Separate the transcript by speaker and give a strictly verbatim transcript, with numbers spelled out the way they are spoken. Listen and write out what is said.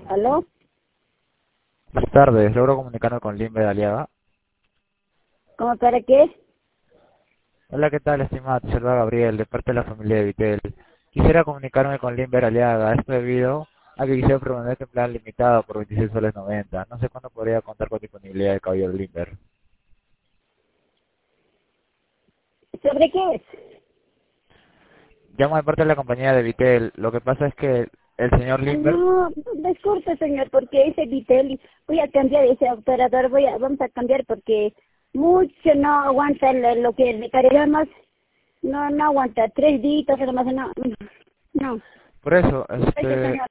Speaker 1: ¿Aló?
Speaker 2: Buenas tardes, logro comunicarme con Limber Aliaga.
Speaker 1: ¿Cómo para qué?
Speaker 2: Hola, ¿qué tal, estimada? Te saluda Gabriel, de parte de la familia de Vitel. Quisiera comunicarme con Limber Aliaga, esto debido a que quisiera permanecer en plan limitado por veintiséis soles noventa. No sé cuándo podría contar con disponibilidad de caballero Limber.
Speaker 1: ¿Sobre qué es?
Speaker 2: Llamo de parte de la compañía de Vitel. Lo que pasa es que el señor Limber,
Speaker 1: No, disculpe señor, porque ese Vitelli, voy a cambiar ese operador, voy a, vamos a cambiar porque mucho no aguanta lo, lo que recargamos, no, no aguanta, tres días, nomás, no, no,
Speaker 2: por eso,
Speaker 1: gracias
Speaker 2: este,
Speaker 1: señor.